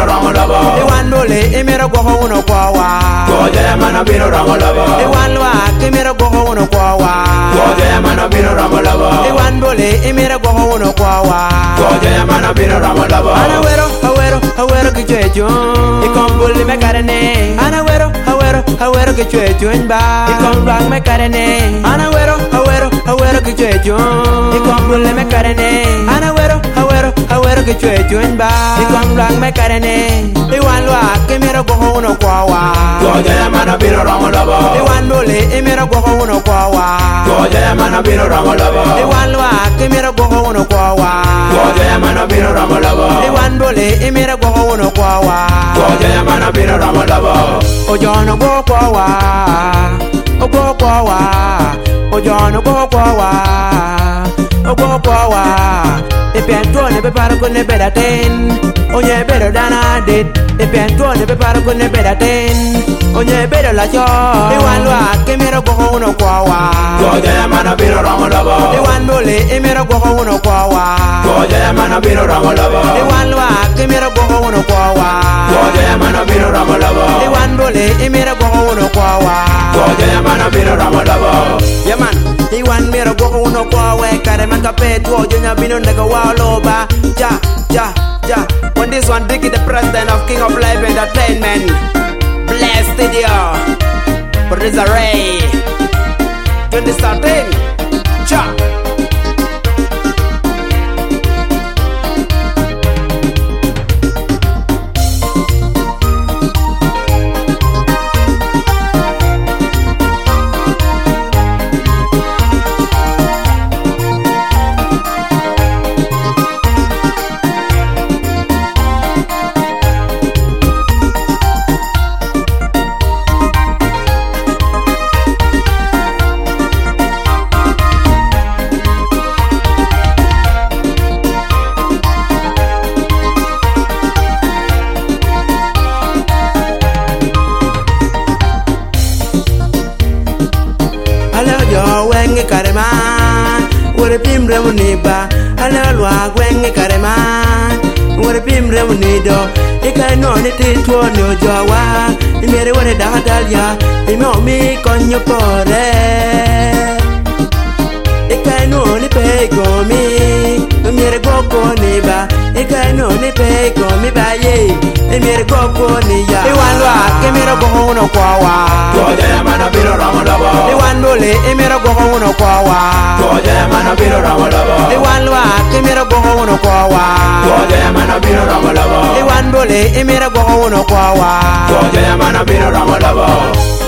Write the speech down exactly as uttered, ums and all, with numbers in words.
romo lobo. Iwan bole imero goho uno kwa wa. Goje mano bino romo lobo. Iwan wa kimero goho uno kwa wa. Goje mano bino romo lobo. Iwan bole imero goho uno kwa wa. Goje mano bino romo lobo. Ana wero awero awero kichecho. Ikombuli me karene. Ana wero awero awero kichecho nba. Ikombang me karene. Ana wero awero awero kichecho. Ikombuli me karene. Ana wero awero awero kichecho nba. Ikombang me karene. Iwan wa kimero goho uno kwa wa. Goje mano bino romo lobo. Iwan bole imero goho uno kwa wa. Goje mano bino romo lobo. Iwan wa kimero goho uno kwa wa. Goje mano bino romo lobo. Iwan bole imero goho uno kwa wa. Goje mano bino romo lobo. Ojono go kwa wa. Ogo kwa wa. Ojono go kwa wa. Ogo kwa wa. Epianto ne preparo con ne bedaten. Onye bedo dana dit. Epianto ne preparo con ne bedaten. Onye bedo la cho. Iwan wa kimero goho uno kwa wa. Goje mano bino romo lobo. Iwan bole imero goho uno kwa wa. Goje mano bino romo lobo. Iwan wa kimero goho uno kwa wa. Goje mano bino romo lobo. Iwan bole imero goho uno kwa wa. Goje mano bino romo lobo. Yeah man, Iwan mero goho uno kwa wa. Kare man kapet wo jonya bino nega wa loba. Ja, ja, ja. When this one Dicky the president of King of Live Entertainment. Bless Studio. Producer Ray. twenty thirteen. Ja. Wenge karema, wore pimre muniba. Ala lwa wenge karema, wore pimre munido. Ika no ni titwo no jawa. Imere wore dahadalia, ime omi konyo pore. Ika no ni pego mi, imere goko niba. Ika no ni pego mi ba ye, imere goko niya. Iwan lwa kimero goho uno kwa wa. Goje mano bino romo lobo. Iwan bole imero goho uno kwa wa. Goje mano bino romo lobo. Iwan wa kimero goho uno kwa wa. Goje mano bino romo lobo. Iwan bole imero goho uno kwa wa. Goje mano bino romo lobo.